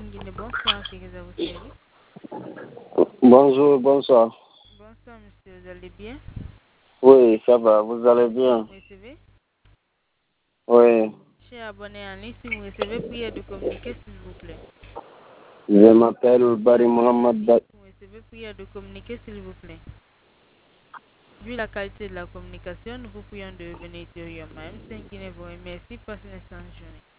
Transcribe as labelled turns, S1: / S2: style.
S1: Guinée, bonsoir, que vous servir?
S2: Bonjour, bonsoir.
S1: Bonsoir, monsieur, vous allez bien?
S2: Oui, ça va, vous allez bien?
S1: Vous recevez?
S2: Oui,
S1: Cher abonné en ligne, si vous recevez, priez de communiquer, s'il vous plaît.
S2: je m'appelle Bari Mohamed
S1: Vous recevez, priez de communiquer, s'il vous plaît. Vu la qualité de la communication, nous vous prions de venir ultérieurement. M5 Guinée vous remercie. Passez une excellente journée.